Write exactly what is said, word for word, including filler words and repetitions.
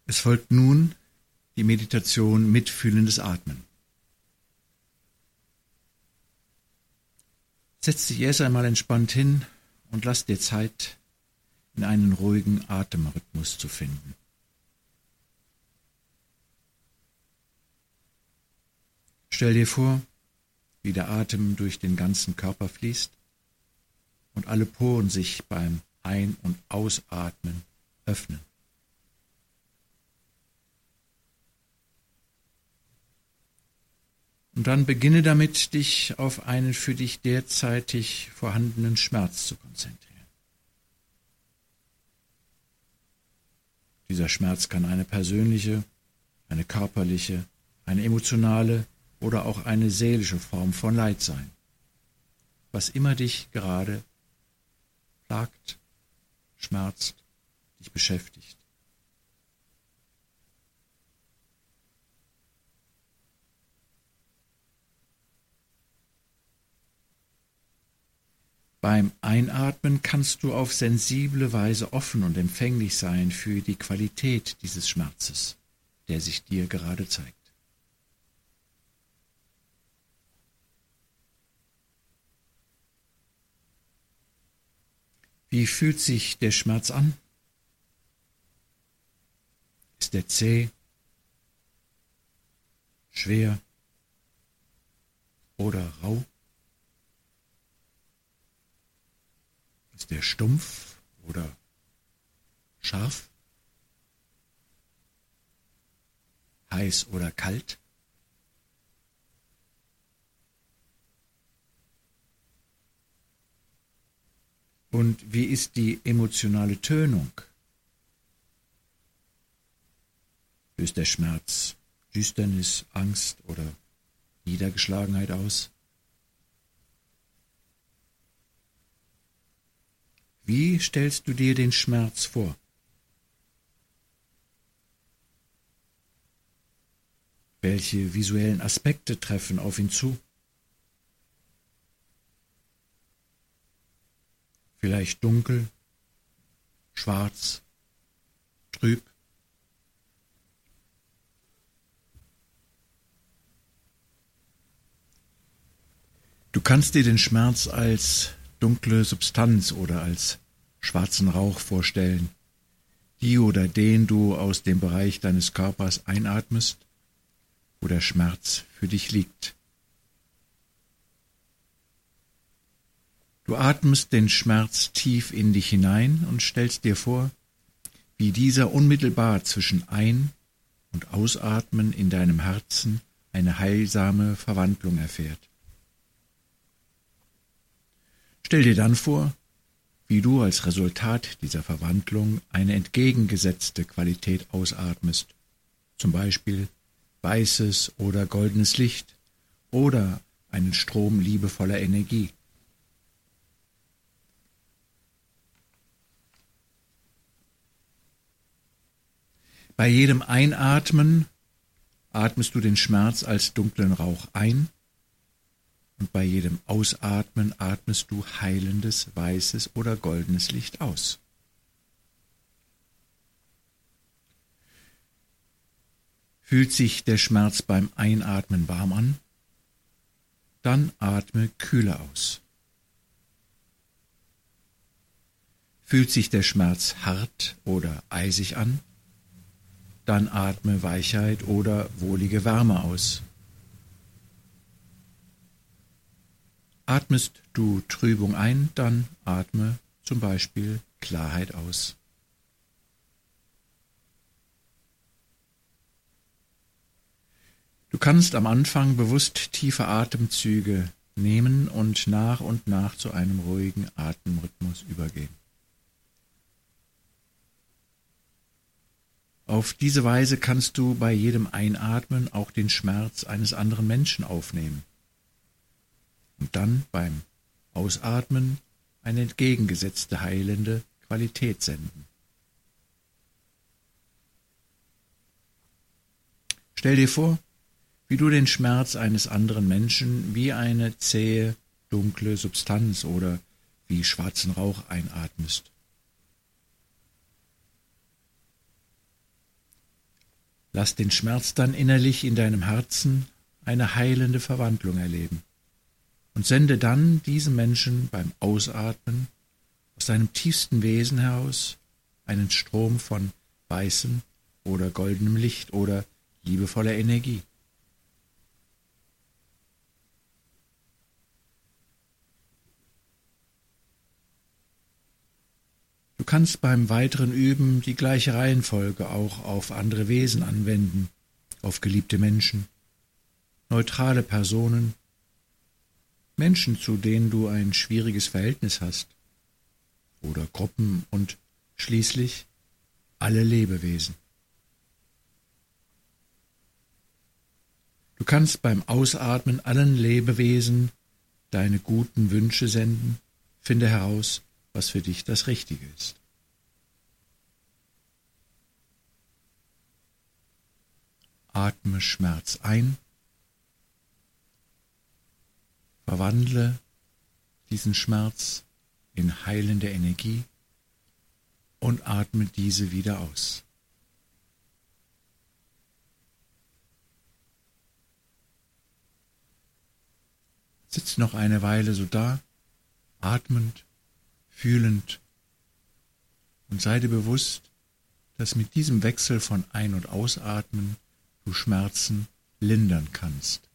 Es folgt nun die Meditation mitfühlendes Atmen. Setz dich erst einmal entspannt hin und lass dir Zeit, in einen ruhigen Atemrhythmus zu finden. Stell dir vor, wie der Atem durch den ganzen Körper fließt und alle Poren sich beim Ein- und Ausatmen öffnen. Und dann beginne damit, dich auf einen für dich derzeitig vorhandenen Schmerz zu konzentrieren. Dieser Schmerz kann eine persönliche, eine körperliche, eine emotionale oder auch eine seelische Form von Leid sein. Was immer dich gerade plagt, schmerzt, dich beschäftigt. Beim Einatmen kannst du auf sensible Weise offen und empfänglich sein für die Qualität dieses Schmerzes, der sich dir gerade zeigt. Wie fühlt sich der Schmerz an? Ist er zäh, schwer oder rau? Ist er stumpf oder scharf? Heiß oder kalt? Und wie ist die emotionale Tönung? Löst der Schmerz Düsternis, Angst oder Niedergeschlagenheit aus? Wie stellst du dir den Schmerz vor? Welche visuellen Aspekte treffen auf ihn zu? Vielleicht dunkel, schwarz, trüb. Du kannst dir den Schmerz als dunkle Substanz oder als schwarzen Rauch vorstellen, die oder den du aus dem Bereich deines Körpers einatmest, wo der Schmerz für dich liegt. Du atmest den Schmerz tief in dich hinein und stellst dir vor, wie dieser unmittelbar zwischen Ein- und Ausatmen in deinem Herzen eine heilsame Verwandlung erfährt. Stell dir dann vor, wie du als Resultat dieser Verwandlung eine entgegengesetzte Qualität ausatmest, zum Beispiel weißes oder goldenes Licht oder einen Strom liebevoller Energie. Bei jedem Einatmen atmest du den Schmerz als dunklen Rauch ein und bei jedem Ausatmen atmest du heilendes, weißes oder goldenes Licht aus. Fühlt sich der Schmerz beim Einatmen warm an? Dann atme kühler aus. Fühlt sich der Schmerz hart oder eisig an? Dann atme Weichheit oder wohlige Wärme aus. Atmest du Trübung ein, dann atme zum Beispiel Klarheit aus. Du kannst am Anfang bewusst tiefe Atemzüge nehmen und nach und nach zu einem ruhigen Atemrhythmus übergehen. Auf diese Weise kannst du bei jedem Einatmen auch den Schmerz eines anderen Menschen aufnehmen und dann beim Ausatmen eine entgegengesetzte heilende Qualität senden. Stell dir vor, wie du den Schmerz eines anderen Menschen wie eine zähe, dunkle Substanz oder wie schwarzen Rauch einatmest. Lass den Schmerz dann innerlich in deinem Herzen eine heilende Verwandlung erleben und sende dann diesem Menschen beim Ausatmen aus seinem tiefsten Wesen heraus einen Strom von weißem oder goldenem Licht oder liebevoller Energie. Du kannst beim weiteren Üben die gleiche Reihenfolge auch auf andere Wesen anwenden, auf geliebte Menschen, neutrale Personen, Menschen, zu denen du ein schwieriges Verhältnis hast, oder Gruppen und schließlich alle Lebewesen. Du kannst beim Ausatmen allen Lebewesen deine guten Wünsche senden, finde heraus, was für dich das Richtige ist. Atme Schmerz ein, verwandle diesen Schmerz in heilende Energie und atme diese wieder aus. Sitz noch eine Weile so da, atmend, fühlend und sei dir bewusst, dass mit diesem Wechsel von Ein- und Ausatmen du Schmerzen lindern kannst.